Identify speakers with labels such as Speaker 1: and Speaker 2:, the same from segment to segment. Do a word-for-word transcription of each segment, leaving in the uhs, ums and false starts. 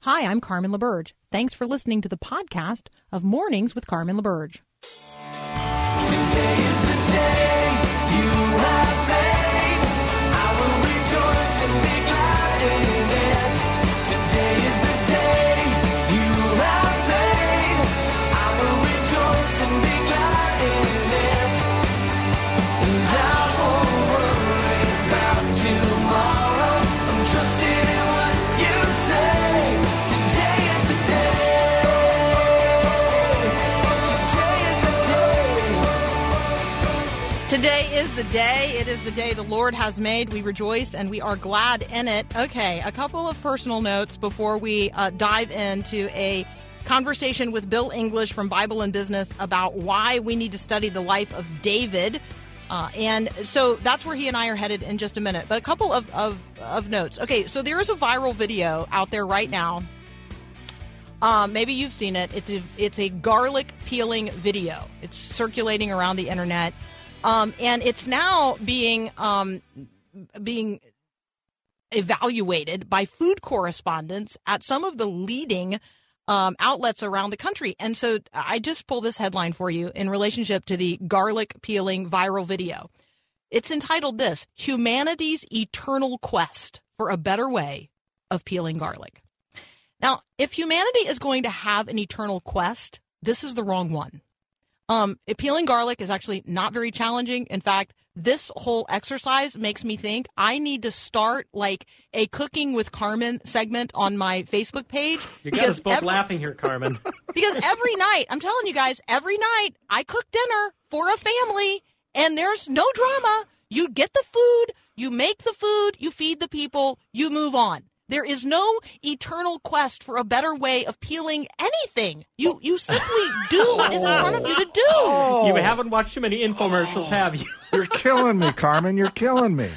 Speaker 1: Hi, I'm Carmen LaBerge. Thanks for listening to the podcast of Mornings with Carmen LaBerge.
Speaker 2: Today is the day you have made. I will rejoice and be glad in it. Today is the day you have made. I will rejoice and be glad in it. And I won't worry about tomorrow. I'm trusting in what you say. Today is the day. Today is the day.
Speaker 1: Today is the day. It is the day the Lord has made. We rejoice and we are glad in it. Okay, a couple of personal notes before we uh, dive into a conversation with Bill English from Bible and Business about why we need to study the life of David. Uh, and so that's where he and I are headed in just a minute. But a couple of, of, of notes. Okay, so there is a viral video out there right now. Um, maybe you've seen it. It's a, it's a garlic peeling video. It's circulating around the internet. Um, and it's now being um, being evaluated by food correspondents at some of the leading um, outlets around the country. And so I just pulled this headline for you in relationship to the garlic peeling viral video. It's entitled this: Humanity's Eternal Quest for a Better Way of Peeling Garlic. Now, if humanity is going to have an eternal quest, this is the wrong one. Um, peeling garlic is actually not very challenging. In fact, this whole exercise makes me think I need to start like a Cooking with Carmen segment on my Facebook page.
Speaker 3: You got us both
Speaker 1: every,
Speaker 3: laughing here, Carmen.
Speaker 1: Because every night, I'm telling you guys, every night I cook dinner for a family and there's no drama. You get the food, you make the food, you feed the people, you move on. There is no eternal quest for a better way of peeling anything. You you simply do what is in front of you to do.
Speaker 4: Oh.
Speaker 3: You haven't watched too many infomercials, have you?
Speaker 4: You're killing me, Carmen. You're killing me.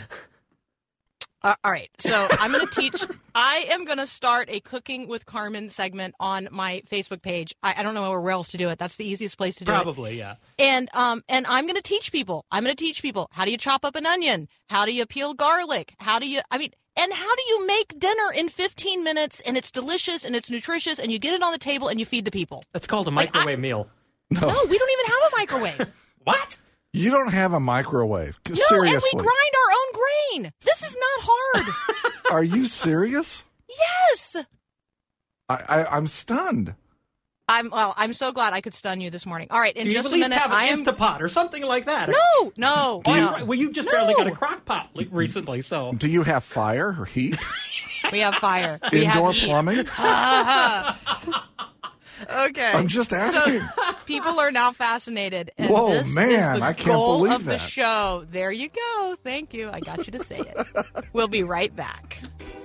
Speaker 1: Uh, all right. So I'm going to teach. I am going to start a Cooking with Carmen segment on my Facebook page. I, I don't know where else to do it. That's the easiest place to do
Speaker 3: Probably,
Speaker 1: it.
Speaker 3: yeah.
Speaker 1: And um and I'm going to teach people. I'm going to teach people how do you chop up an onion? How do you peel garlic? How do you? I mean. And how do you make dinner in fifteen minutes and it's delicious and it's nutritious and you get it on the table and you feed the people?
Speaker 3: That's called a
Speaker 1: Like,
Speaker 3: microwave
Speaker 1: I-
Speaker 3: meal.
Speaker 1: No. no, we don't even have a microwave.
Speaker 3: What?
Speaker 4: You don't have a microwave.
Speaker 1: No,
Speaker 4: Seriously.
Speaker 1: and we grind our own grain. This is not hard.
Speaker 4: Are you serious?
Speaker 1: Yes.
Speaker 4: I, I, I'm stunned.
Speaker 1: I'm well, I'm so glad I could stun you this morning. All right, in
Speaker 3: Do you
Speaker 1: just
Speaker 3: at
Speaker 1: a
Speaker 3: least
Speaker 1: minute,
Speaker 3: have
Speaker 1: I
Speaker 3: an
Speaker 1: am
Speaker 3: Instapot or something like that?
Speaker 1: No, no.
Speaker 3: Oh,
Speaker 1: no.
Speaker 3: that's right. Well, you just
Speaker 1: No.
Speaker 3: barely got a crock pot li- recently, so.
Speaker 4: Do you have fire or heat?
Speaker 1: We have fire. We
Speaker 4: Indoor
Speaker 1: have heat.
Speaker 4: plumbing?
Speaker 1: Okay.
Speaker 4: I'm just asking.
Speaker 1: So, people are now fascinated. And
Speaker 4: Whoa,
Speaker 1: this
Speaker 4: man,
Speaker 1: is the
Speaker 4: I can't
Speaker 1: goal
Speaker 4: believe
Speaker 1: of the
Speaker 4: that.
Speaker 1: show. There you go. Thank you. I got you to say it. We'll be right back.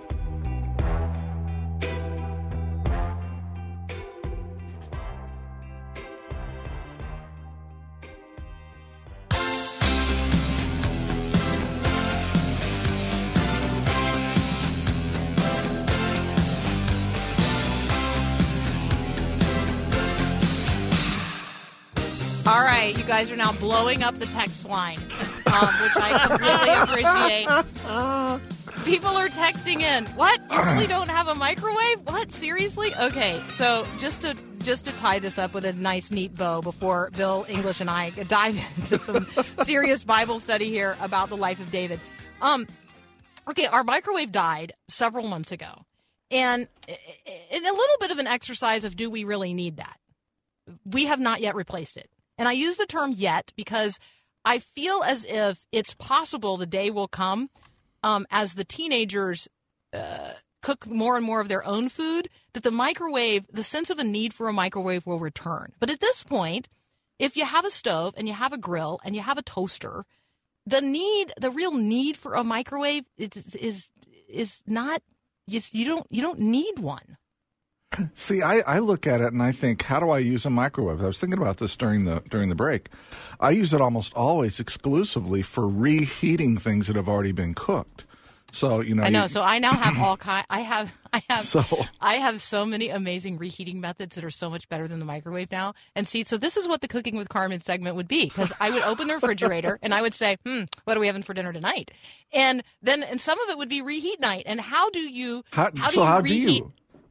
Speaker 1: All right, you guys are now blowing up the text line, um, which I completely appreciate. People are texting in. What? You really don't have a microwave? What? Seriously? Okay, so just to just to tie this up with a nice, neat bow before Bill English and I dive into some serious Bible study here about the life of David. Um, okay, our microwave died several months ago, and in a little bit of an exercise of do we really need that? We have not yet replaced it. And I use the term yet because I feel as if it's possible the day will come um, as the teenagers uh, cook more and more of their own food, that the microwave, the sense of a need for a microwave will return. But at this point, if you have a stove and you have a grill and you have a toaster, the need, the real need for a microwave is is, is not, just, you don't you don't need one.
Speaker 4: See, I, I look at it and I think, how do I use a microwave? I was thinking about this during the during the break. I use it almost always exclusively for reheating things that have already been cooked. So you know,
Speaker 1: I know.
Speaker 4: you,
Speaker 1: So I now have all kind. I have. I have.
Speaker 4: So-
Speaker 1: I have so many amazing reheating methods that are so much better than the microwave now. And see, so this is what the Cooking with Carmen segment would be, because I would open the refrigerator and I would say, "Hmm, what are we having for dinner tonight?" And then, and some of it would be reheat night. And how do you?
Speaker 4: How,
Speaker 1: how do
Speaker 4: so
Speaker 1: you
Speaker 4: how
Speaker 1: reheat?
Speaker 4: do you?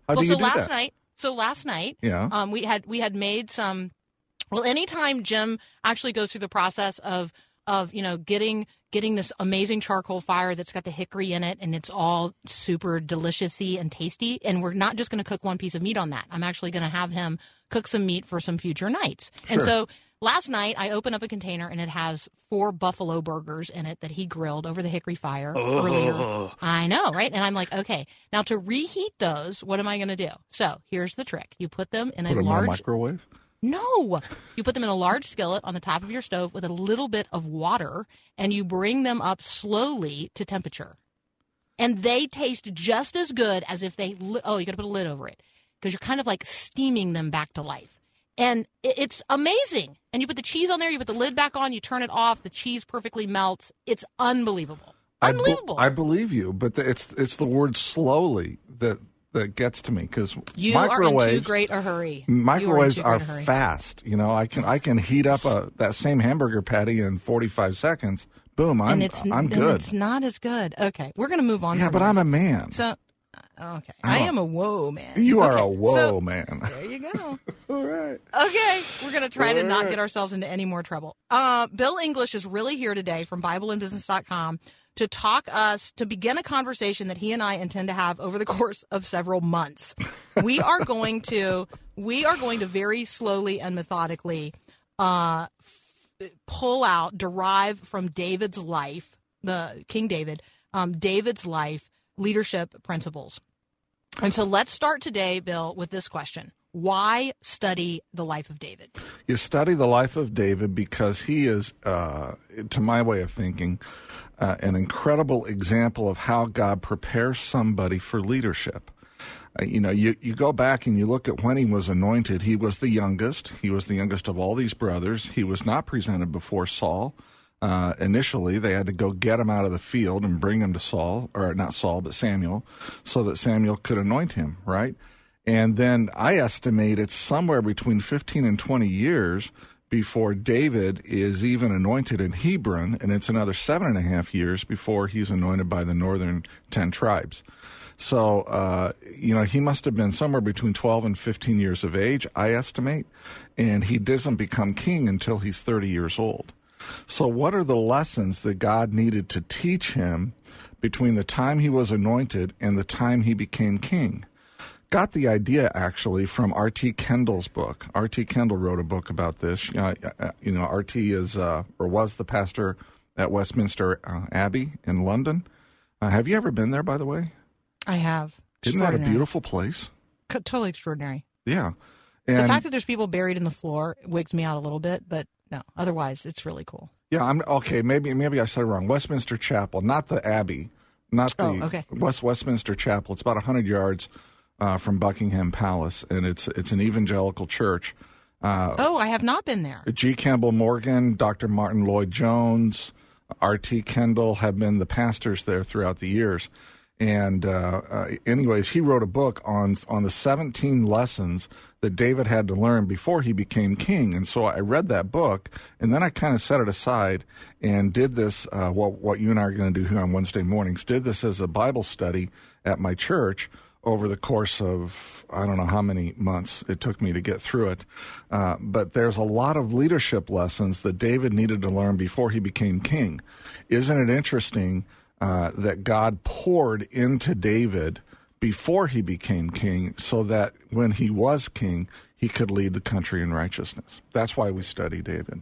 Speaker 4: How
Speaker 1: well,
Speaker 4: do you
Speaker 1: so
Speaker 4: do
Speaker 1: last
Speaker 4: that?
Speaker 1: night, so last night,
Speaker 4: Yeah.
Speaker 1: um, we had we had made some. Well, anytime Jim actually goes through the process of of you know getting getting this amazing charcoal fire that's got the hickory in it and it's all super delicious-y and tasty, and we're not just going to cook one piece of meat on that. I'm actually going to have him cook some meat for some future nights. And
Speaker 4: Sure.
Speaker 1: so last night I opened up a container and it has four buffalo burgers in it that he grilled over the hickory fire earlier. I know, right? And I'm like, okay, now to reheat those, what am I going to do? So here's the trick: you put them in
Speaker 4: Put
Speaker 1: a
Speaker 4: them
Speaker 1: large
Speaker 4: in a microwave?
Speaker 1: No. You put them in a large skillet on the top of your stove with a little bit of water, and you bring them up slowly to temperature. And they taste just as good as if they, li- oh, you got to put a lid over it because you're kind of like steaming them back to life. And it- it's amazing. And you put the cheese on there, you put the lid back on, you turn it off, the cheese perfectly melts. It's unbelievable.
Speaker 4: I be-
Speaker 1: Unbelievable.
Speaker 4: I believe you, but the, it's it's the word slowly that that gets to me because
Speaker 1: you are in
Speaker 4: microwaves
Speaker 1: too great a hurry.
Speaker 4: microwaves
Speaker 1: you are,
Speaker 4: are,
Speaker 1: in too great a hurry.
Speaker 4: fast. You know, I can I can heat up a that same hamburger patty in forty-five seconds. Boom, I'm
Speaker 1: and it's,
Speaker 4: I'm
Speaker 1: and
Speaker 4: good.
Speaker 1: it's not as good. Okay, we're going to move on.
Speaker 4: Yeah,
Speaker 1: from
Speaker 4: but
Speaker 1: this.
Speaker 4: I'm a man.
Speaker 1: So, uh, okay. I am a whoa man.
Speaker 4: You are
Speaker 1: Okay,
Speaker 4: a whoa
Speaker 1: so-
Speaker 4: man.
Speaker 1: There you go.
Speaker 4: All right.
Speaker 1: Okay, we're going to try to not
Speaker 4: Alright.
Speaker 1: get ourselves into any more trouble. Uh, Bill English is really here today from Bible and Business dot com to talk us, to begin a conversation that he and I intend to have over the course of several months. We are going to, we are going to very slowly and methodically uh, f- pull out, derive from David's life, the King David, um, David's life, leadership principles. And so let's start today, Bill, with this question. Why study the life of David?
Speaker 4: You study the life of David because he is, uh, to my way of thinking, uh, an incredible example of how God prepares somebody for leadership. Uh, you know, you, you go back and you look at when he was anointed, he was the youngest. He was the youngest of all these brothers. He was not presented before Saul. Uh, initially, they had to go get him out of the field and bring him to Saul, or not Saul, but Samuel, so that Samuel could anoint him, right? And then I estimate it's somewhere between fifteen and twenty years before David is even anointed in Hebron, and it's another seven and a half years before he's anointed by the northern ten tribes. So, uh, you know, he must have been somewhere between twelve and fifteen years of age, I estimate, and he doesn't become king until he's thirty years old. So what are the lessons that God needed to teach him between the time he was anointed and the time he became king? Got the idea, actually, from R T Kendall's book. R T Kendall wrote a book about this. Uh, you know, R T is, uh, or was the pastor at Westminster uh, Abbey in London. Uh, have you ever been there, by the way?
Speaker 1: I have.
Speaker 4: Isn't that a
Speaker 1: Extraordinary.
Speaker 4: beautiful place?
Speaker 1: Co- Totally extraordinary.
Speaker 4: Yeah.
Speaker 1: The
Speaker 4: And
Speaker 1: fact that there's people buried in the floor wigs me out a little bit, but no, otherwise it's really cool.
Speaker 4: yeah, I'm okay. Maybe maybe I said it wrong. Westminster Chapel, not the Abbey, not the
Speaker 1: Oh, okay.
Speaker 4: West Westminster Chapel. It's about a hundred yards uh, from Buckingham Palace, and it's it's an evangelical church. Uh,
Speaker 1: Oh, I have not been there.
Speaker 4: G. Campbell Morgan, Doctor Martin Lloyd Jones, R T Kendall have been the pastors there throughout the years. And uh, uh, anyways, he wrote a book on on the seventeen lessons that David had to learn before he became king. And so I read that book, and then I kind of set it aside and did this, uh, what, what you and I are going to do here on Wednesday mornings, did this as a Bible study at my church over the course of, I don't know how many months it took me to get through it. Uh, but there's a lot of leadership lessons that David needed to learn before he became king. Isn't it interesting uh, that God poured into David before he became king so that when he was king, he could lead the country in righteousness? That's why we study David.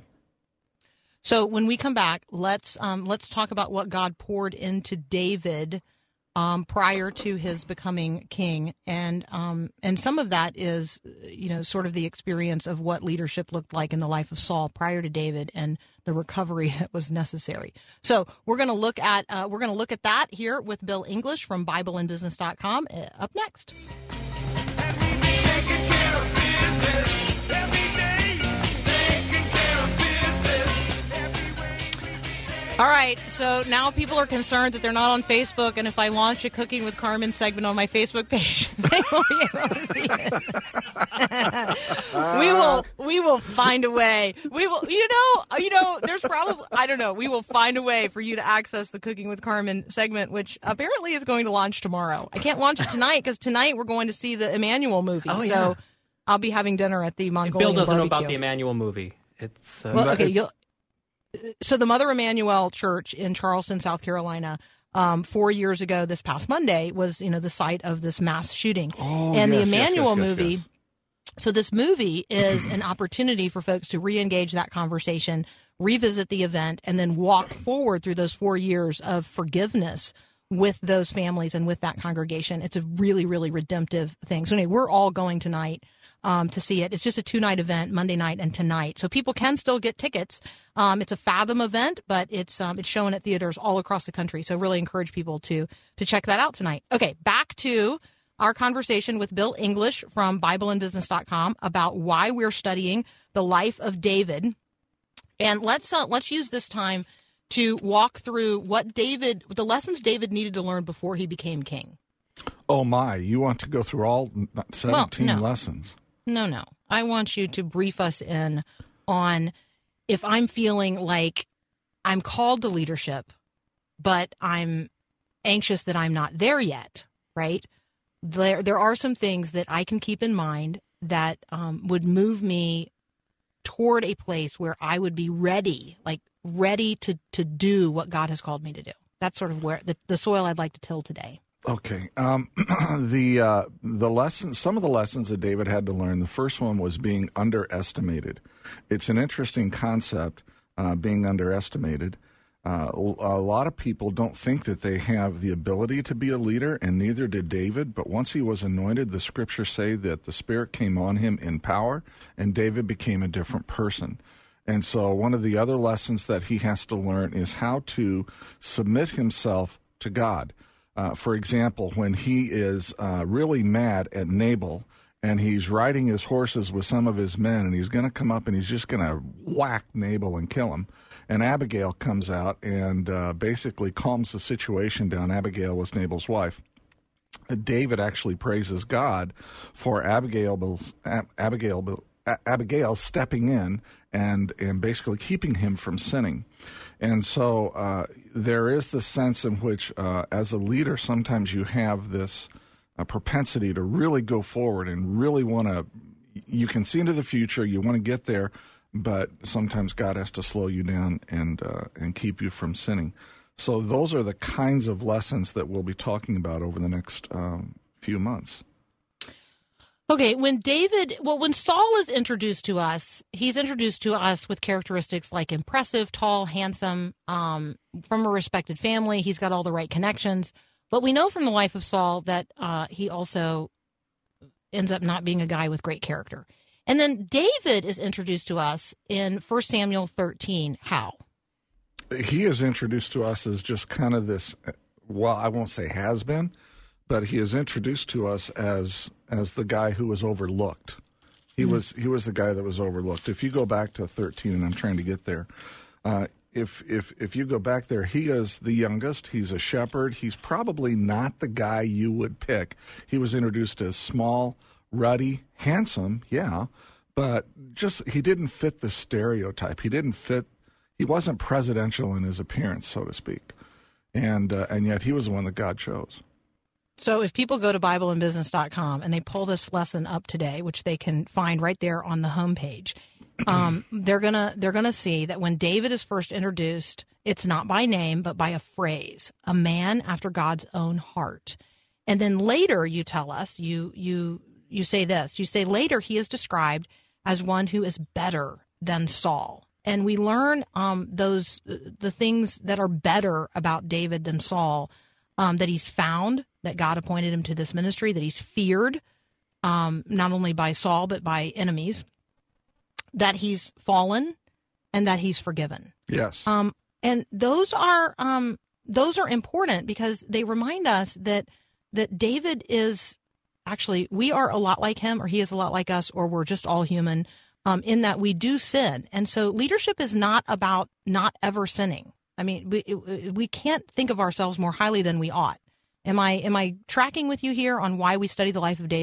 Speaker 1: So when we come back, let's um, let's talk about what God poured into David um, prior to his becoming king, and um, and some of that is, you know, sort of the experience of what leadership looked like in the life of Saul prior to David, and the recovery that was necessary. So we're going to look at uh, we're going to look at that here with Bill English from Bible and Business dot com uh, up next.
Speaker 2: Taking care of business every day. Taking care of business every way.
Speaker 1: All right, so now people are concerned that they're not on Facebook, and if I launch a Cooking with Carmen segment on my Facebook page, they won't be able to see it. we will We will find a way. We will, you know, you know, there's probably, I don't know, we will find a way for you to access the Cooking with Carmen segment, which apparently is going to launch tomorrow. I can't launch it tonight because tonight we're going to see the Emmanuel movie.
Speaker 3: Oh, yeah.
Speaker 1: So I'll be having dinner at the Mongolian
Speaker 3: Bill doesn't
Speaker 1: barbecue.
Speaker 3: know about the Emmanuel movie. It's uh,
Speaker 1: Well, okay, you'll, so the Mother Emmanuel Church in Charleston, South Carolina, um, four years ago this past Monday was, you know, the site of this mass shooting.
Speaker 4: Oh,
Speaker 1: and
Speaker 4: yes,
Speaker 1: the
Speaker 4: yes,
Speaker 1: Emmanuel
Speaker 4: yes, yes,
Speaker 1: movie...
Speaker 4: yes.
Speaker 1: So this movie is an opportunity for folks to re-engage that conversation, revisit the event, and then walk forward through those four years of forgiveness with those families and with that congregation. It's a really, really redemptive thing. So anyway, we're all going tonight um, to see it. It's just a two-night event, Monday night and tonight. So people can still get tickets. Um, it's a Fathom event, but it's um, it's showing at theaters all across the country. So really encourage people to to check that out tonight. Okay, back to our conversation with Bill English from Bible and Business dot com about why we're studying the life of David. And let's uh, let's use this time to walk through what David, the lessons David needed to learn before he became king.
Speaker 4: Oh, my. You want to go through all seventeen
Speaker 1: Well, no.
Speaker 4: lessons?
Speaker 1: No, no. I want you to brief us in on if I'm feeling like I'm called to leadership, but I'm anxious that I'm not there yet, right? There, there are some things that I can keep in mind that um, would move me toward a place where I would be ready, like ready to, to do what God has called me to do. That's sort of where the, the soil I'd like to till today.
Speaker 4: Okay. Um, the uh, the lessons, some of the lessons that David had to learn. The first one was being underestimated. It's an interesting concept, uh, being underestimated. Uh, a lot of people don't think that they have the ability to be a leader, and neither did David. But once he was anointed, the scriptures say that the Spirit came on him in power, and David became a different person. And so one of the other lessons that he has to learn is how to submit himself to God. Uh, for example, when he is uh, really mad at Nabal, and he's riding his horses with some of his men, and he's going to come up and he's just going to whack Nabal and kill him. And Abigail comes out and uh, basically calms the situation down. Abigail was Nabal's wife. David actually praises God for Abigail, Abigail, Abigail stepping in and, and basically keeping him from sinning. And so uh, there is the sense in which, uh, as a leader, sometimes you have this uh, propensity to really go forward and really want to, you can see into the future, you want to get there, but sometimes God has to slow you down and uh, and keep you from sinning. So those are the kinds of lessons that we'll be talking about over the next um, few months.
Speaker 1: Okay, when David, well, when Saul is introduced to us, he's introduced to us with characteristics like impressive, tall, handsome, um, from a respected family. He's got all the right connections. But we know from the life of Saul that uh, he also ends up not being a guy with great character. And then David is introduced to us in First Samuel thirteen. How?
Speaker 4: He is introduced to us as just kind of this, well, I won't say has been, but he is introduced to us as as the guy who was overlooked. He mm-hmm. was he was the guy that was overlooked. If you go back to thirteen, and I'm trying to get there, uh, if if if you go back there, he is the youngest. He's a shepherd. He's probably not the guy you would pick. He was introduced as small, ruddy, handsome, yeah, but just he didn't fit the stereotype. He didn't fit. He wasn't presidential in his appearance, so to speak, and uh, and yet he was the one that God chose.
Speaker 1: So if people go to Bible and Business dot com and they pull this lesson up today, which they can find right there on the homepage, um, they're gonna they're gonna see that when David is first introduced, it's not by name but by a phrase, a man after God's own heart. And then later, you tell us you you you say this. You say later he is described as one who is better than Saul. And we learn um, those the things that are better about David than Saul, um, that he's found, that God appointed him to this ministry, that he's feared, um, not only by Saul, but by enemies, that he's fallen, and that he's forgiven.
Speaker 4: Yes.
Speaker 1: Um, and those are um, those are important because they remind us that that David is actually, we are a lot like him, or he is a lot like us, or we're just all human. Um, in that we do sin. And so leadership is not about not ever sinning. I mean, we we can't think of ourselves more highly than we ought. Am I am I tracking with you here on why we study the life of David?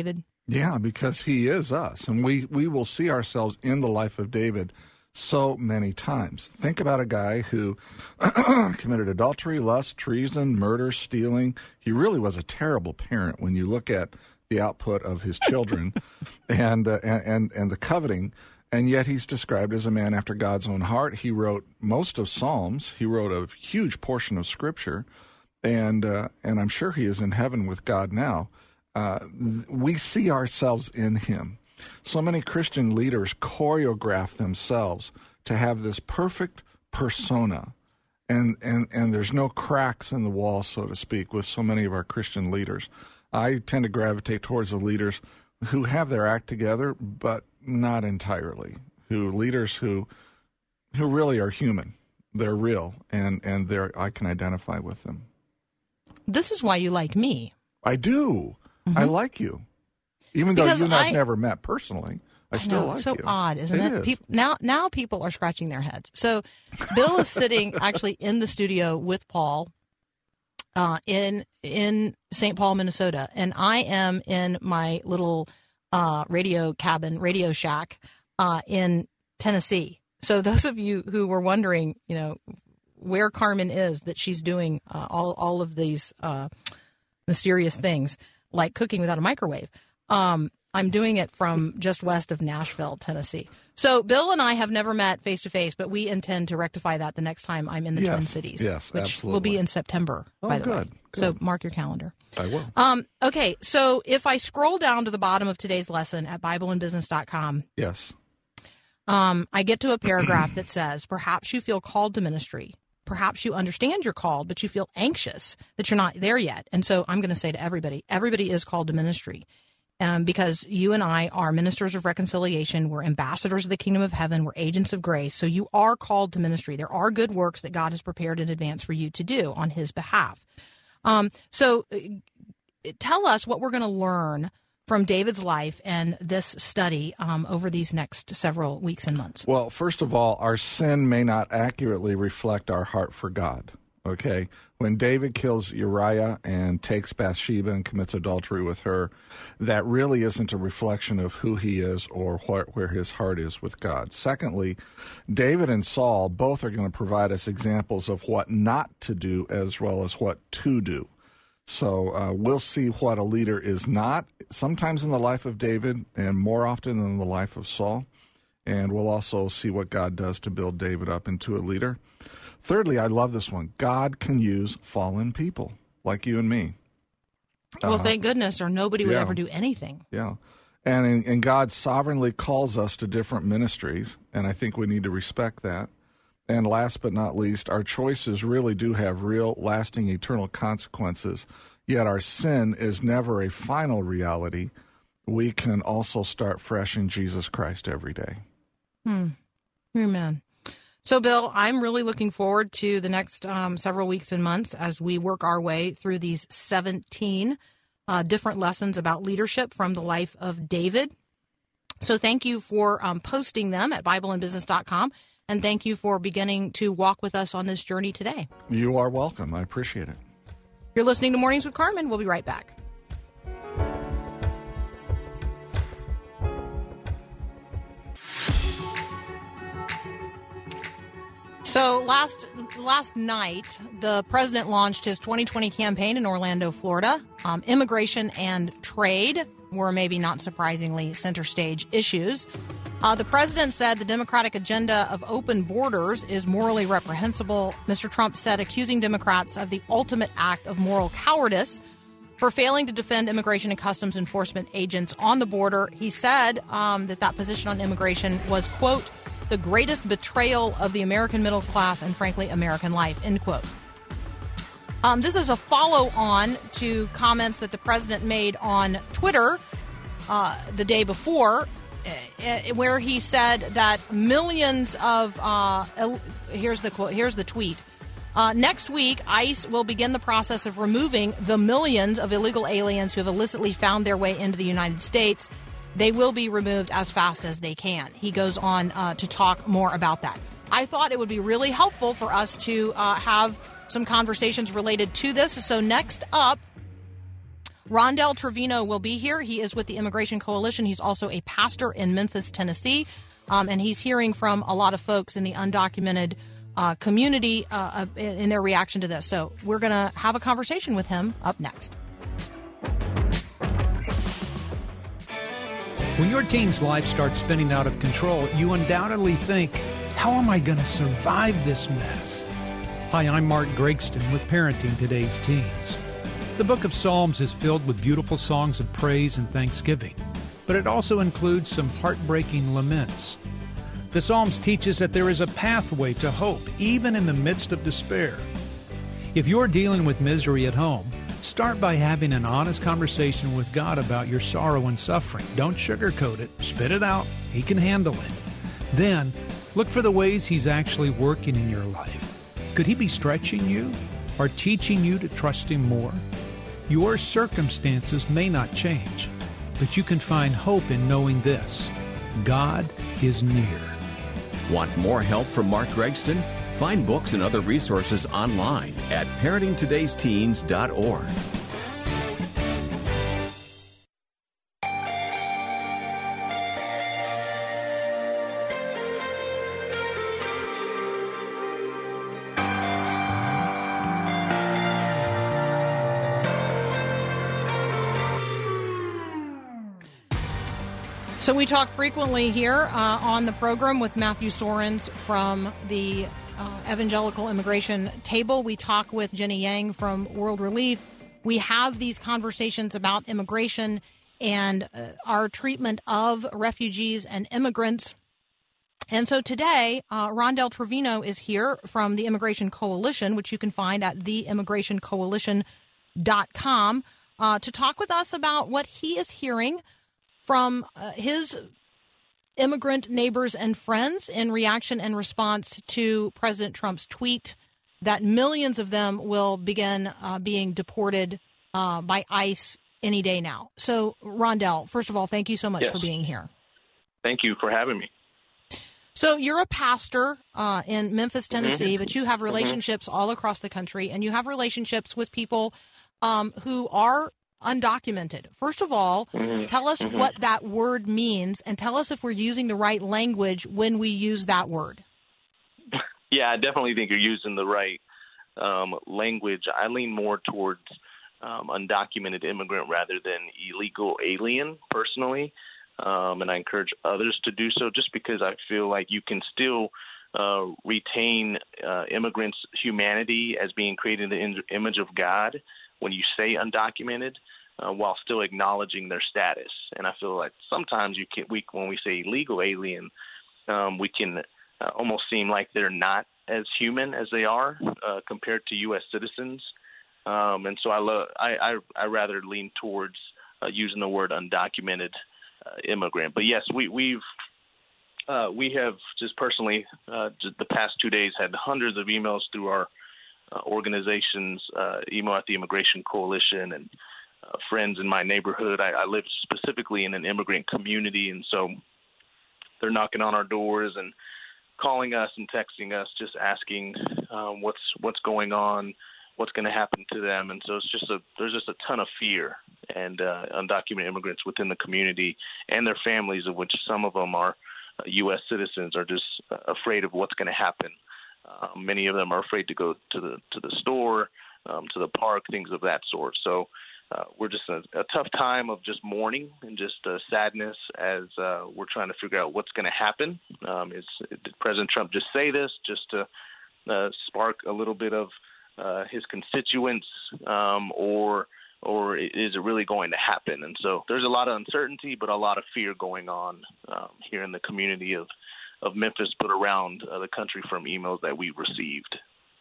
Speaker 4: Yeah, because he is us, and we, we will see ourselves in the life of David so many times. Think about a guy who committed adultery, lust, treason, murder, stealing. He really was a terrible parent when you look at the output of his children and, uh, and and the coveting, and yet he's described as a man after God's own heart. He wrote most of Psalms. He wrote a huge portion of Scripture, and uh, and I'm sure he is in heaven with God now. Uh, we see ourselves in him. So many Christian leaders choreograph themselves to have this perfect persona, and, and, and there's no cracks in the wall, so to speak, with so many of our Christian leaders. I tend to gravitate towards the leaders who have their act together, but not entirely. Who leaders who who really are human. They're real, and, and they're I can identify with them.
Speaker 1: This is why you like me.
Speaker 4: I do. Mm-hmm. I like you. Even though
Speaker 1: Because
Speaker 4: you and I've
Speaker 1: I-
Speaker 4: never met personally, I,
Speaker 1: I
Speaker 4: still
Speaker 1: know,
Speaker 4: like
Speaker 1: it's so
Speaker 4: you.
Speaker 1: odd, isn't
Speaker 4: It
Speaker 1: it?
Speaker 4: is.
Speaker 1: Peop- now, now people are scratching their heads. So, Bill is sitting actually in the studio with Paul uh, in in Saint Paul, Minnesota, and I am in my little uh, radio cabin, radio shack uh, in Tennessee. So, those of you who were wondering, you know, where Carmen is, that she's doing uh, all all of these uh, mysterious things like cooking without a microwave. Um, I'm doing it from just west of Nashville, Tennessee. So Bill and I have never met face to face, but we intend to rectify that the next time I'm in the
Speaker 4: Yes,
Speaker 1: Twin Cities,
Speaker 4: yes,
Speaker 1: which
Speaker 4: absolutely.
Speaker 1: will be in September,
Speaker 4: Oh,
Speaker 1: by the
Speaker 4: good,
Speaker 1: way.
Speaker 4: good.
Speaker 1: So mark your calendar.
Speaker 4: I will.
Speaker 1: Um, okay, so if I scroll down to the bottom of today's lesson at Bible and Business dot com,
Speaker 4: Yes.
Speaker 1: um, I get to a paragraph that says, perhaps you feel called to ministry. Perhaps you understand you're called, but you feel anxious that you're not there yet. And so I'm going to say to everybody, everybody is called to ministry. Um, because you and I are ministers of reconciliation. We're ambassadors of the kingdom of heaven. We're agents of grace. So you are called to ministry. There are good works that God has prepared in advance for you to do on his behalf. Um, so uh, tell us what we're going to learn from David's life and this study um, over these next several weeks and months.
Speaker 4: Well, first of all, our sin may not accurately reflect our heart for God. Okay? When David kills Uriah and takes Bathsheba and commits adultery with her, that really isn't a reflection of who he is or what, where his heart is with God. Secondly, David and Saul both are going to provide us examples of what not to do as well as what to do. So uh, we'll see what a leader is not, sometimes in the life of David and more often in the life of Saul. And we'll also see what God does to build David up into a leader. Thirdly, I love this one. God can use fallen people like you and me.
Speaker 1: Well,
Speaker 4: Uh,
Speaker 1: thank goodness, or nobody would
Speaker 4: yeah.
Speaker 1: ever do anything.
Speaker 4: Yeah. And, and God sovereignly calls us to different ministries, and I think we need to respect that. And last but not least, our choices really do have real, lasting, eternal consequences, yet our sin is never a final reality. We can also start fresh in Jesus Christ every day.
Speaker 1: Hmm. Amen. So, Bill, I'm really looking forward to the next um, several weeks and months as we work our way through these seventeen uh, different lessons about leadership from the life of David. So thank you for um, posting them at Bible and Business dot com, and thank you for beginning to walk with us on this journey today.
Speaker 4: You are welcome. I appreciate it.
Speaker 1: You're listening to Mornings with Carmen. We'll be right back. So last last night, the president launched his twenty twenty campaign in Orlando, Florida. Um, immigration and trade were maybe not surprisingly center stage issues. Uh, the president said the Democratic agenda of open borders is morally reprehensible. Mister Trump said accusing Democrats of the ultimate act of moral cowardice for failing to defend immigration and customs enforcement agents on the border. He said um, that that position on immigration was, quote, the greatest betrayal of the American middle class and, frankly, American life, end quote. Um, this is a follow-on to comments that the president made on Twitter uh, the day before, uh, where he said that millions of uh, here's the quote, here's the tweet. Uh, next week, ICE will begin the process of removing the millions of illegal aliens who have illicitly found their way into the United States. They will be removed as fast as they can. He goes on uh, to talk more about that. I thought it would be really helpful for us to uh, have some conversations related to this. So next up, Rondell Trevino will be here. He is with the Immigration Coalition. He's also a pastor in Memphis, Tennessee, um, and he's hearing from a lot of folks in the undocumented uh, community uh, in their reaction to this. So we're going to have a conversation with him up next.
Speaker 5: When your teen's life starts spinning out of control, you undoubtedly think, how am I going to survive this mess? Hi, I'm Mark Gregston with Parenting Today's Teens. The book of Psalms is filled with beautiful songs of praise and thanksgiving, but it also includes some heartbreaking laments. The Psalms teach us that there is a pathway to hope, even in the midst of despair. If you're dealing with misery at home, start by having an honest conversation with God about your sorrow and suffering. Don't sugarcoat it. Spit it out. He can handle it. Then, look for the ways He's actually working in your life. Could He be stretching you or teaching you to trust Him more? Your circumstances may not change, but you can find hope in knowing this: God is near.
Speaker 6: Want more help from Mark Gregston? Find books and other resources online at parenting todays teens dot org.
Speaker 1: So we talk frequently here uh, on the program with Matthew Sorens from the uh, Evangelical Immigration Table. We talk with Jenny Yang from World Relief. We have these conversations about immigration and uh, our treatment of refugees and immigrants. And so today, uh, Rondell Trevino is here from the Immigration Coalition, which you can find at the immigration coalition dot com, uh, to talk with us about what he is hearing from uh, his immigrant neighbors and friends in reaction and response to President Trump's tweet that millions of them will begin uh, being deported uh, by ICE any day now. So, Rondell, first of all, thank you so much
Speaker 7: Yes.
Speaker 1: for being here.
Speaker 7: Thank you for having me.
Speaker 1: So you're a pastor uh, in Memphis, Tennessee,
Speaker 7: Mm-hmm.
Speaker 1: but you have relationships all across the country, and you have relationships with people um, who are undocumented. First of all,
Speaker 7: Mm-hmm.
Speaker 1: tell us
Speaker 7: Mm-hmm.
Speaker 1: what that word means, and tell us if we're using the right language when we use that word.
Speaker 7: Yeah, I definitely think you're using the right um, language. I lean more towards um, undocumented immigrant rather than illegal alien, personally, um, and I encourage others to do so just because I feel like you can still uh, retain uh, immigrants' humanity as being created in the in- image of God when you say undocumented, uh, while still acknowledging their status. And I feel like sometimes you can, we, when we say illegal alien, um, we can uh, almost seem like they're not as human as they are uh, compared to U S citizens. Um, and so I, lo- I, I I rather lean towards uh, using the word undocumented uh, immigrant. But yes, we, we've uh, we have just personally uh, just the past two days had hundreds of emails through our uh, organization's uh, email at the Immigration Coalition and uh, friends in my neighborhood. I, I live specifically in an immigrant community, and so they're knocking on our doors and calling us and texting us, just asking um, what's what's going on, what's going to happen to them. And so it's just a there's just a ton of fear and uh, undocumented immigrants within the community and their families, of which some of them are uh, U S citizens, are just uh, afraid of what's going to happen. Uh, many of them are afraid to go to the to the store, um, to the park, things of that sort. So uh, we're just a, a tough time of just mourning and just uh, sadness as uh, we're trying to figure out what's going to happen. Um, is did President Trump just say this just to uh, spark a little bit of uh, his constituents, um, or or is it really going to happen? And so there's a lot of uncertainty, but a lot of fear going on um, here in the community of of Memphis, but around uh, the country from emails that we received.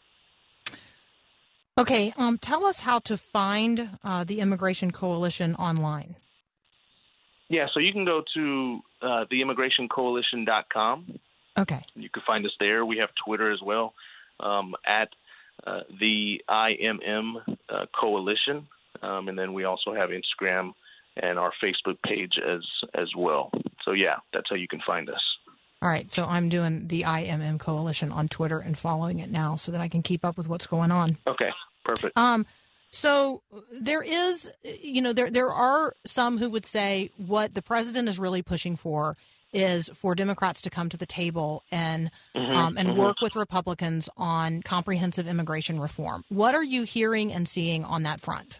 Speaker 1: Okay, um, tell us how to find uh, the Immigration Coalition online.
Speaker 7: Yeah, so you can go to uh, the immigration coalition dot com.
Speaker 1: Okay.
Speaker 7: You can find us there. We have Twitter as well, um, at uh, the I M M uh, Coalition, um, and then we also have Instagram and our Facebook page as as well. So yeah, that's how you can find us.
Speaker 1: All right, so I'm doing the I M M Coalition on Twitter and following it now so that I can keep up with what's going on.
Speaker 7: Okay, perfect.
Speaker 1: Um, So there is, you know, there there are some who would say what the president is really pushing for is for Democrats to come to the table and
Speaker 7: Mm-hmm,
Speaker 1: um, and
Speaker 7: mm-hmm.
Speaker 1: work with Republicans on comprehensive immigration reform. What are you hearing and seeing on that front?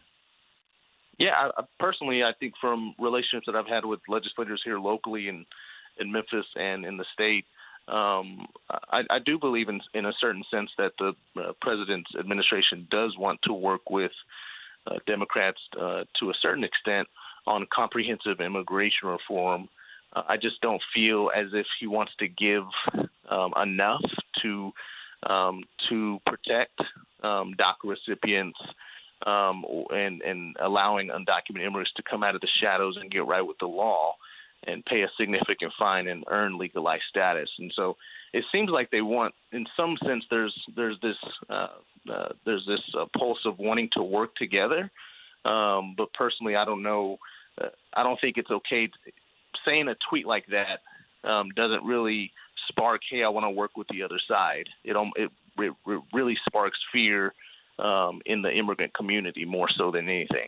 Speaker 7: Yeah, I, I personally, I think from relationships that I've had with legislators here locally in, in Memphis and in the state, um, I, I do believe in, in a certain sense that the uh, president's administration does want to work with uh, Democrats uh, to a certain extent on comprehensive immigration reform. Uh, I just don't feel as if he wants to give um, enough to um, to protect um, DACA recipients um, and, and allowing undocumented immigrants to come out of the shadows and get right with the law and pay a significant fine and earn legalized status. And so it seems like they want, in some sense, there's there's this uh, uh, there's this uh, pulse of wanting to work together. Um, but personally, I don't know. Uh, I don't think it's okay. To, saying a tweet like that um, doesn't really spark, hey, I want to work with the other side. It it, it, it really sparks fear um, in the immigrant community more so than anything.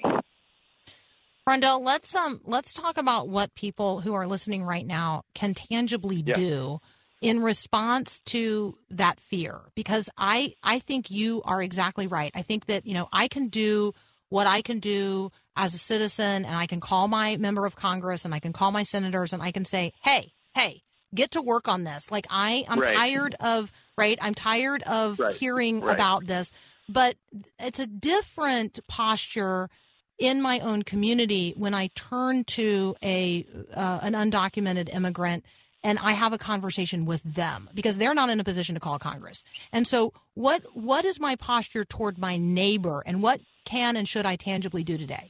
Speaker 1: Rondell, let's um let's talk about what people who are listening right now can tangibly
Speaker 7: Yeah.
Speaker 1: do in response to that fear, because I I think you are exactly right. I think that, you know, I can do what I can do as a citizen, and I can call my member of Congress and I can call my senators and I can say, hey, hey, get to work on this. Like I I'm
Speaker 7: Right.
Speaker 1: tired of right. I'm tired of
Speaker 7: Right.
Speaker 1: hearing
Speaker 7: Right.
Speaker 1: about this, but it's a different posture in my own community when I turn to a uh, an undocumented immigrant and I have a conversation with them, because they're not in a position to call Congress. And so what what is my posture toward my neighbor, and what can and should I tangibly do today?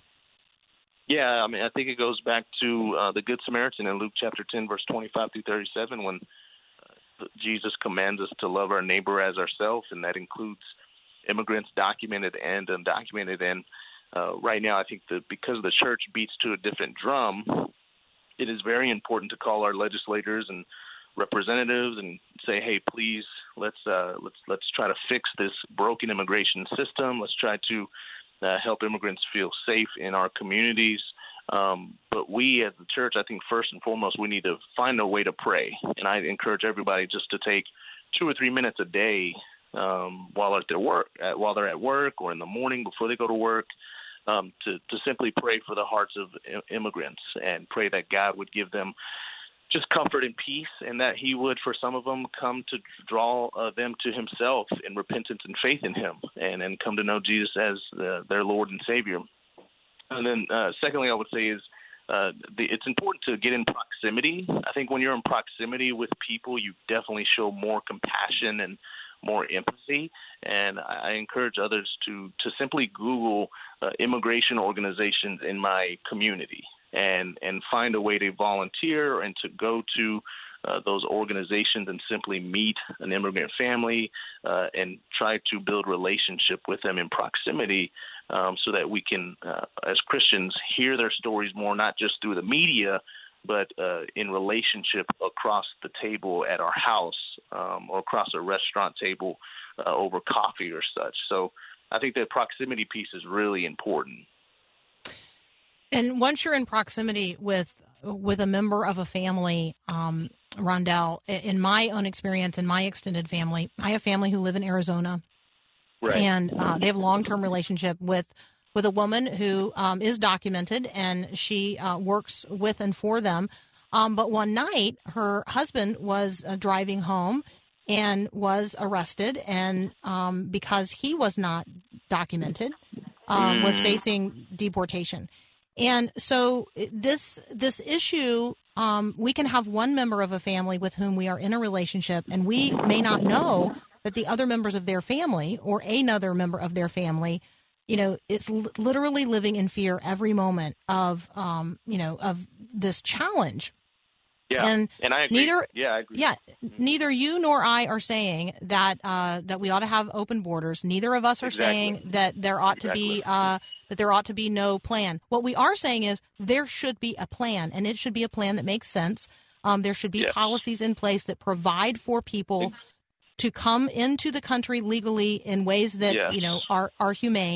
Speaker 7: Yeah, I mean, I think it goes back to uh, the Good Samaritan in Luke chapter ten, verse twenty-five through thirty-seven, when uh, Jesus commands us to love our neighbor as ourselves, and that includes immigrants, documented and undocumented. And uh, right now, I think that because the church beats to a different drum, it is very important to call our legislators and representatives and say, hey, please, let's uh, let's let's try to fix this broken immigration system. Let's try to uh, help immigrants feel safe in our communities. Um, but we as the church, I think first and foremost, we need to find a way to pray. And I encourage everybody just to take two or three minutes a day um, while at their work, uh, while they're at work or in the morning before they go to work, um, to, to simply pray for the hearts of i- immigrants and pray that God would give them just comfort and peace, and that he would, for some of them, come to draw uh, them to himself in repentance and faith in him, and, and come to know Jesus as the, their Lord and Savior. And then uh, secondly, I would say is uh, the, it's important to get in proximity. I think when you're in proximity with people, you definitely show more compassion and more empathy. And I, I encourage others to, to simply Google uh, immigration organizations in my community and, and find a way to volunteer and to go to uh, those organizations and simply meet an immigrant family uh, and try to build relationship with them in proximity. Um, so that we can, uh, as Christians, hear their stories more, not just through the media, but uh, in relationship across the table at our house um, or across a restaurant table uh, over coffee or such. So I think the proximity piece is really important.
Speaker 1: And once you're in proximity with with a member of a family, um, Rondell, in my own experience, in my extended family, I have family who live in Arizona.
Speaker 7: Right.
Speaker 1: And uh, they have a long-term relationship with with a woman who um, is documented, and she uh, works with and for them. Um, but one night, her husband was uh, driving home and was arrested, and um, because he was not documented, um, was facing deportation. And so this this issue, um, we can have one member of a family with whom we are in a relationship, and we may not know that the other members of their family or another member of their family, you know, it's l- literally living in fear every moment of, um, you know, of this challenge.
Speaker 7: Yeah,
Speaker 1: and,
Speaker 7: and I agree.
Speaker 1: neither,
Speaker 7: yeah, I agree.
Speaker 1: yeah, neither you nor I are saying that uh, that we ought to have open borders. Neither of us are
Speaker 7: Exactly.
Speaker 1: saying that there ought
Speaker 7: Exactly.
Speaker 1: to be uh, that there ought to be no plan. What we are saying is there should be a plan, and it should be a plan that makes sense. Um, there should be
Speaker 7: Yes.
Speaker 1: policies in place that provide for people to come into the country legally in ways that,
Speaker 7: Yes.
Speaker 1: you know, are, are humane.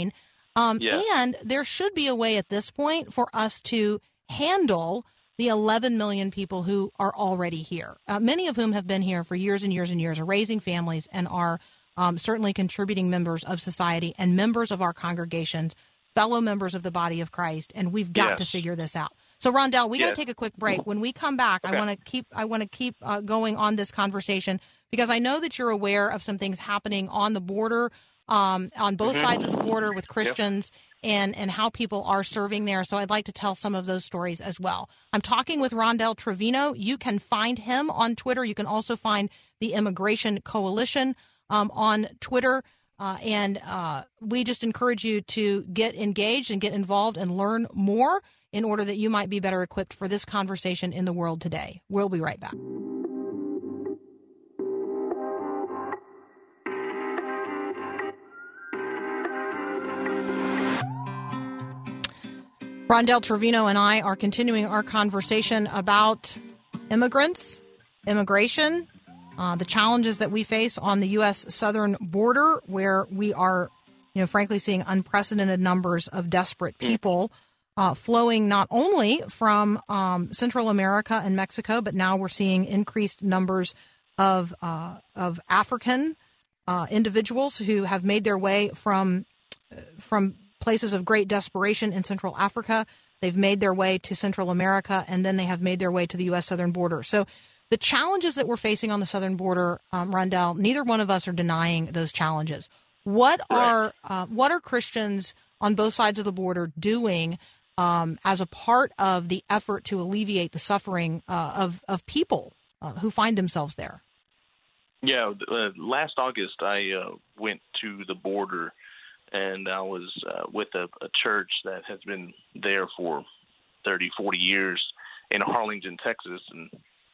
Speaker 1: Um,
Speaker 7: Yes.
Speaker 1: And there should be a way at this point for us to handle the eleven million people who are already here, uh, many of whom have been here for years and years and years, are raising families and are um, certainly contributing members of society and members of our congregations, fellow members of the body of Christ, and we've got
Speaker 7: Yes.
Speaker 1: to figure this out. So, Rondell, we got
Speaker 7: Yes.
Speaker 1: to take a quick break. When we come back,
Speaker 7: Okay.
Speaker 1: I want to keep I want to keep uh, going on this conversation because I know that you're aware of some things happening on the border, um, on both
Speaker 7: Mhm.
Speaker 1: sides of the border with Christians and, and how people are serving there. So I'd like to tell some of those stories as well. I'm talking with Rondell Trevino. You can find him on Twitter. You can also find the Immigration Coalition um, on Twitter. Uh, and uh, we just encourage you to get engaged and get involved and learn more in order that you might be better equipped for this conversation in the world today. We'll be right back. Rondell Trevino and I are continuing our conversation about immigrants, immigration, uh, the challenges that we face on the U S southern border, where we are, you know, frankly, seeing unprecedented numbers of desperate people uh, flowing not only from um, Central America and Mexico, but now we're seeing increased numbers of uh, of African uh, individuals who have made their way from from places of great desperation in Central Africa. They've made their way to Central America, and then they have made their way to the U S southern border. So the challenges that we're facing on the southern border, um, Rondell, neither one of us are denying those challenges. What
Speaker 7: Right.
Speaker 1: are uh, what are Christians on both sides of the border doing um, as a part of the effort to alleviate the suffering uh, of, of people uh, who find themselves there?
Speaker 7: Yeah, uh, last August I uh, went to the border, and I was uh, with a, a church that has been there for thirty, forty years in Harlingen, Texas, and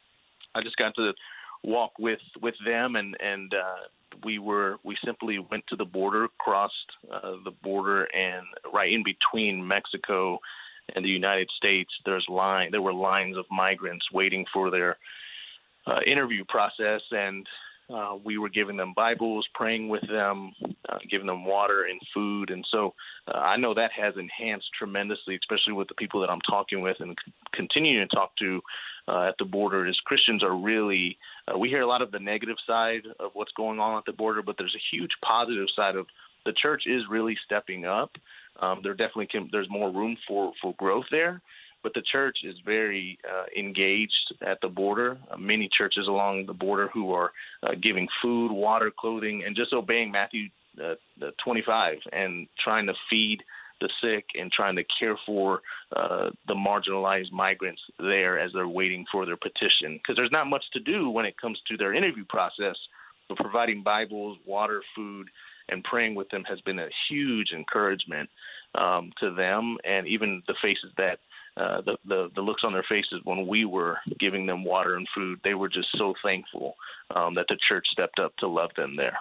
Speaker 7: I just got to walk with, with them, and and uh, we were we simply went to the border, crossed uh, the border, and right in between Mexico and the United States, there's line there were lines of migrants waiting for their uh, interview process, and Uh, we were giving them Bibles, praying with them, uh, giving them water and food. And so uh, I know that has enhanced tremendously, especially with the people that I'm talking with and c- continuing to talk to uh, at the border, is Christians are really, uh, we hear a lot of the negative side of what's going on at the border, but there's a huge positive side of the church is really stepping up. Um, there definitely can, there's more room for, for growth there. But the church is very uh, engaged at the border. Uh, many churches along the border who are uh, giving food, water, clothing, and just obeying Matthew uh, twenty-five and trying to feed the sick and trying to care for uh, the marginalized migrants there as they're waiting for their petition. Because there's not much to do when it comes to their interview process, but providing Bibles, water, food, and praying with them has been a huge encouragement um, to them, and even the faces that Uh, the, the the looks on their faces when we were giving them water and food, they were just so thankful um, that the church stepped up to love them there.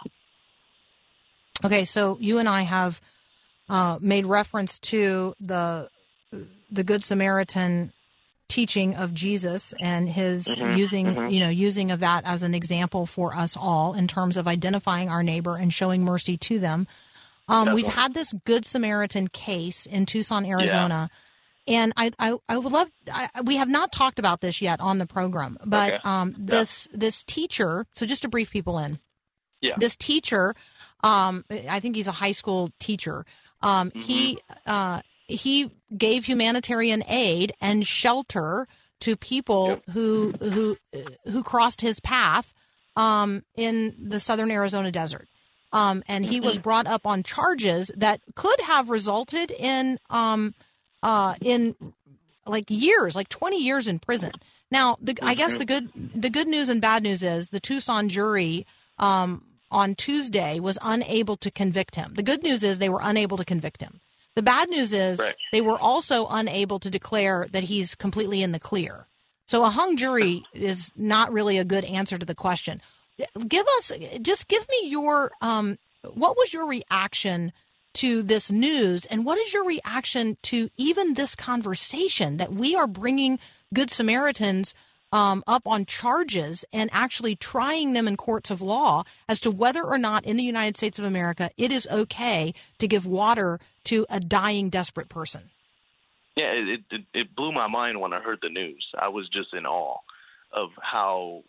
Speaker 1: Okay, so you and I have uh, made reference to the the Good Samaritan teaching of Jesus and his
Speaker 7: Mhm,
Speaker 1: using
Speaker 7: mhm.
Speaker 1: you know using of that as an example for us all in terms of identifying our neighbor and showing mercy to them. Um, we've
Speaker 7: Definitely.
Speaker 1: had this Good Samaritan case in Tucson, Arizona. And I, I, I would love. I, we have not talked about this yet on the program, but
Speaker 7: Okay.
Speaker 1: um, this this teacher. So just to brief people in,
Speaker 7: Yeah.
Speaker 1: this teacher, um, I think he's a high school teacher. Um, He uh, he gave humanitarian aid and shelter to people
Speaker 7: Yep.
Speaker 1: who who who crossed his path um, in the southern Arizona desert. Um, and he was brought up on charges that could have resulted in. Um, Uh, in like years, like twenty years in prison. Now, the, I guess the good the good news and bad news is the Tucson jury um, on Tuesday was unable to convict him. The good news is they were unable to convict him. The bad news is
Speaker 7: Right.
Speaker 1: they were also unable to declare that he's completely in the clear. So a hung jury is not really a good answer to the question. Give us, just give me your, um, what was your reaction to this news, and what is your reaction to even this conversation that we are bringing Good Samaritans um, up on charges and actually trying them in courts of law as to whether or not in the United States of America it is okay to give water to a dying, desperate person.
Speaker 7: Yeah, it, it it blew my mind when I heard the news. I was just in awe of how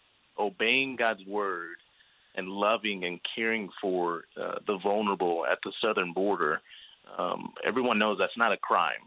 Speaker 7: obeying God's word and loving and caring for uh, the vulnerable at the southern border, um, everyone knows that's not a crime.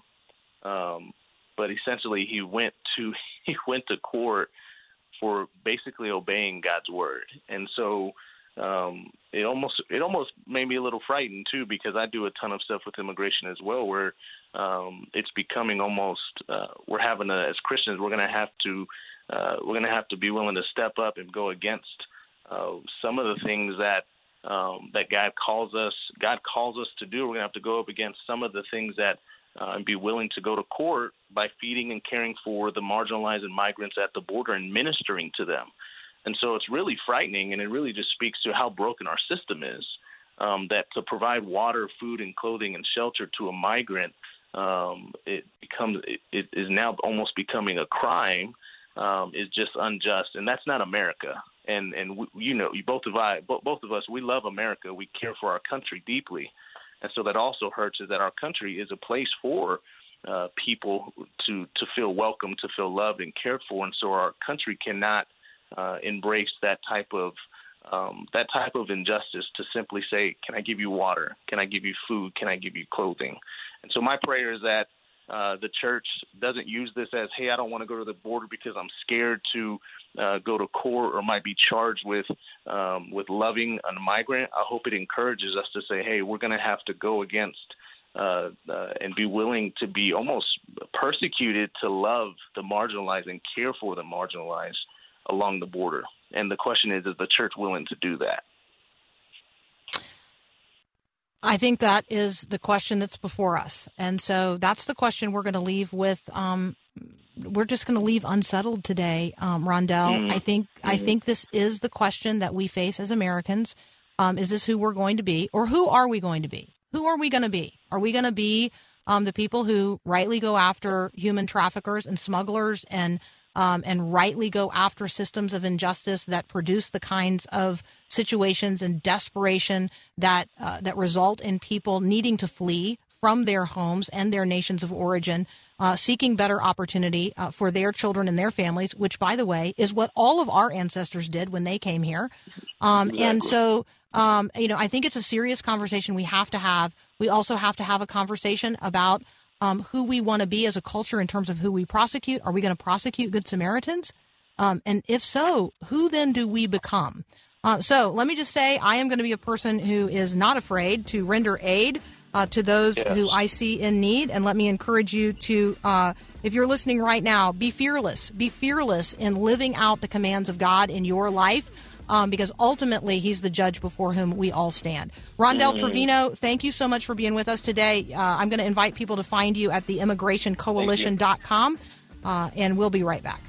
Speaker 7: Um, but essentially, he went to he went to court for basically obeying God's word, and so um, it almost it almost made me a little frightened too, because I do a ton of stuff with immigration as well, where um, it's becoming almost uh, we're having to, as Christians, we're going to have to uh, we're going to have to be willing to step up and go against uh, some of the things that um, that God calls us God calls us to do. We're going to have to go up against some of the things that uh, and be willing to go to court by feeding and caring for the marginalized and migrants at the border and ministering to them. And so it's really frightening, and it really just speaks to how broken our system is, um, that to provide water, food, and clothing and shelter to a migrant, um, it becomes it, it is now almost becoming a crime, um, is just unjust, and that's not America. And and we, you know, you both of I, both of us, we love America. We care for our country deeply, and so that also hurts is that our country is a place for uh, people to to feel welcome, to feel loved and cared for, and so our country cannot Uh, embrace that type of um, that type of injustice to simply say, can I give you water? Can I give you food? Can I give you clothing? And so my prayer is that uh, the church doesn't use this as, hey, I don't want to go to the border because I'm scared to uh, go to court or might be charged with um, with loving a migrant. I hope it encourages us to say, hey, we're going to have to go against uh, uh, and be willing to be almost persecuted to love the marginalized and care for the marginalized along the border. And the question is, is the church willing to do that?
Speaker 1: I think that is the question that's before us. And so that's the question we're going to leave with. Um, we're just going to leave unsettled today, um, Rondell. Mm-hmm. I think mm-hmm. I think this is the question that we face as Americans. Um, is this who we're going to be, or who are we going to be? Who are we going to be? Are we going to be um, the people who rightly go after human traffickers and smugglers and Um, and rightly go after systems of injustice that produce the kinds of situations and desperation that uh, that result in people needing to flee from their homes and their nations of origin, uh, seeking better opportunity uh, for their children and their families, which, by the way, is what all of our ancestors did when they came here. Um, exactly. And so, um, you know, I think it's a serious conversation we have to have. We also have to have a conversation about Um, who we want to be as a culture in terms of who we prosecute. Are we going to prosecute Good Samaritans? Um, and if so, who then do we become? Uh, so let me just say I am going to be a person who is not afraid to render aid uh, to those yes. who I see in need. And let me encourage you to, uh, if you're listening right now, be fearless. Be fearless in living out the commands of God in your life. Um, because ultimately he's the judge before whom we all stand. Rondell mm. Trevino, thank you so much for being with us today. Uh, I'm going to invite people to find you at the immigration coalition dot com, uh, and we'll be right back.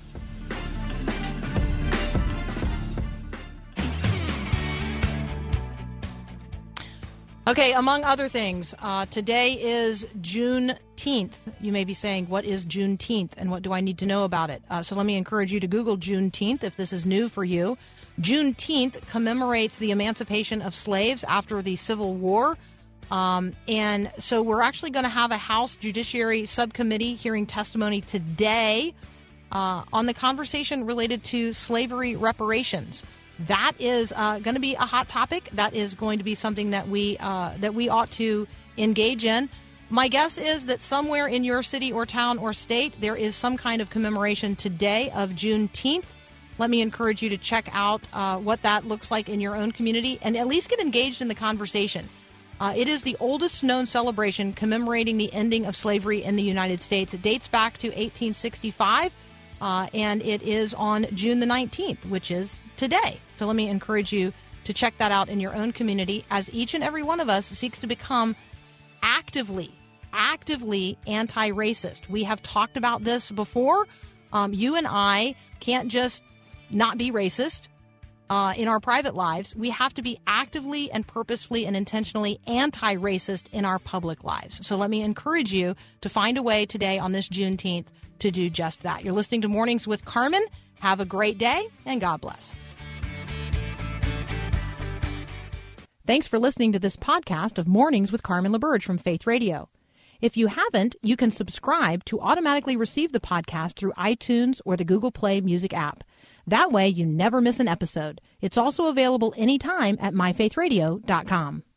Speaker 1: Okay, among other things, uh, today is Juneteenth. You may be saying, what is Juneteenth and what do I need to know about it? Uh, so let me encourage you to Google Juneteenth if this is new for you. Juneteenth commemorates the emancipation of slaves after the Civil War. Um, and so we're actually going to have a House Judiciary Subcommittee hearing testimony today uh, on the conversation related to slavery reparations. That is uh, going to be a hot topic. That is going to be something that we uh, that we ought to engage in. My guess is that somewhere in your city or town or state, there is some kind of commemoration today of Juneteenth. Let me encourage you to check out uh, what that looks like in your own community and at least get engaged in the conversation. Uh, it is the oldest known celebration commemorating the ending of slavery in the United States. It dates back to eighteen sixty-five, uh, and it is on June the nineteenth, which is today. So let me encourage you to check that out in your own community as each and every one of us seeks to become actively, actively anti-racist. We have talked about this before. Um, you and I can't just not be racist. uh, in our private lives, we have to be actively and purposefully and intentionally anti-racist in our public lives. So let me encourage you to find a way today on this Juneteenth to do just that. You're listening to Mornings with Carmen. Have a great day, and God bless. Thanks for listening to this podcast of Mornings with Carmen LaBerge from Faith Radio. If you haven't, you can subscribe to automatically receive the podcast through iTunes or the Google Play Music app. That way, you never miss an episode. It's also available anytime at my faith radio dot com.